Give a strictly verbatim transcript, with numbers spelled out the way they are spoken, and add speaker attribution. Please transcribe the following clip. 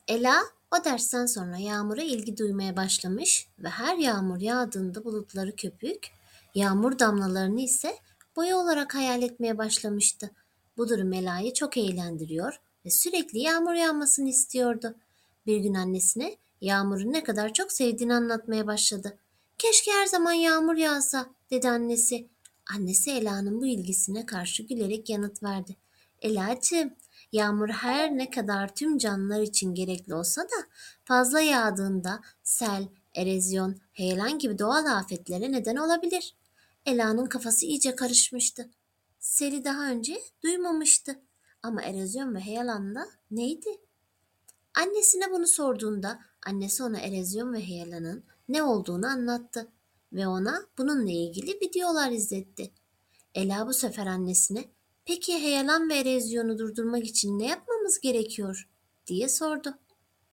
Speaker 1: Ela o dersten sonra yağmura ilgi duymaya başlamış ve her yağmur yağdığında bulutları köpük, yağmur damlalarını ise boya olarak hayal etmeye başlamıştı. Bu durum Ela'yı çok eğlendiriyor ve sürekli yağmur yağmasını istiyordu. Bir gün annesine yağmuru ne kadar çok sevdiğini anlatmaya başladı. "Keşke her zaman yağmur yağsa," dedi annesi. Annesi Ela'nın bu ilgisine karşı gülerek yanıt verdi. "Elacığım, yağmur her ne kadar tüm canlılar için gerekli olsa da fazla yağdığında sel, erozyon, heyelan gibi doğal afetlere neden olabilir." Ela'nın kafası iyice karışmıştı. Sel'i daha önce duymamıştı. Ama erozyon ve heyelan da neydi? Annesine bunu sorduğunda annesi ona erozyon ve heyelanın ne olduğunu anlattı ve ona bununla ilgili videolar izletti. Ela bu sefer annesine, "Peki heyelan ve erozyonu durdurmak için ne yapmamız gerekiyor?" diye sordu.